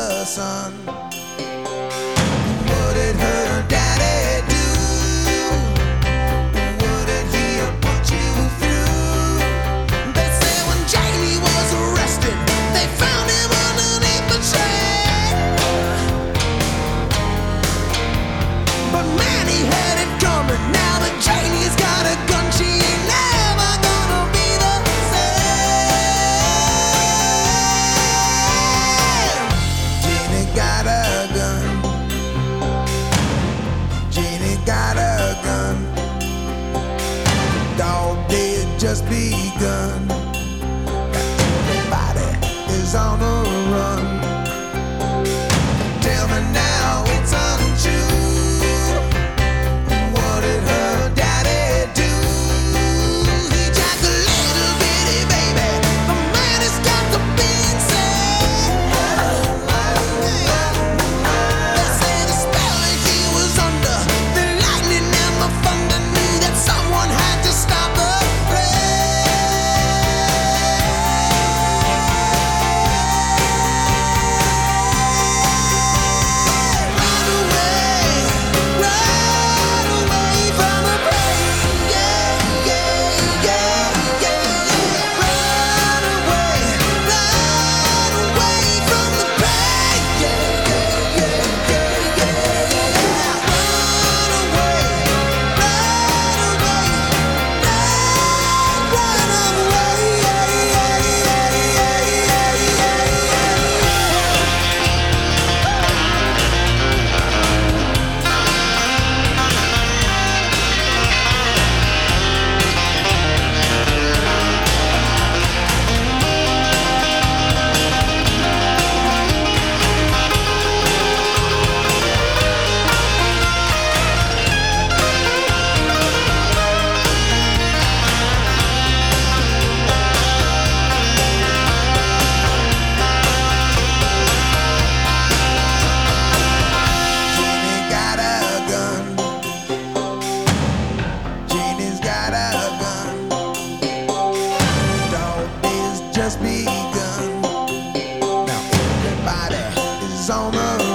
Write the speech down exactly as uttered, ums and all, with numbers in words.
the sun. What did her daddy do? What did he put you through? They say when Jamie was arrested, they found him underneath the train. But man, he had it coming. Now that Janie's got a gun, she ain't never gonna be the same. Janie got a gun. Janie got a gun. Dog days just begun. Everybody is on the run. Tell me now it's untrue. What did her daddy do? He jacked a little bitty baby. The man has got to be insane. They say the spell that he was under, the lightning and the thunder knew that someone had to stop the rain. Run away, run away from the pain. Yeah, yeah, yeah, yeah. Run away, run away from the pain. Yeah, yeah, yeah, yeah, yeah. Run away, run away, run, run away. Yeah, yeah, yeah, yeah, yeah, yeah. Janie got a gun. Janie's got a gun. Dog days just begun. Now everybody is on the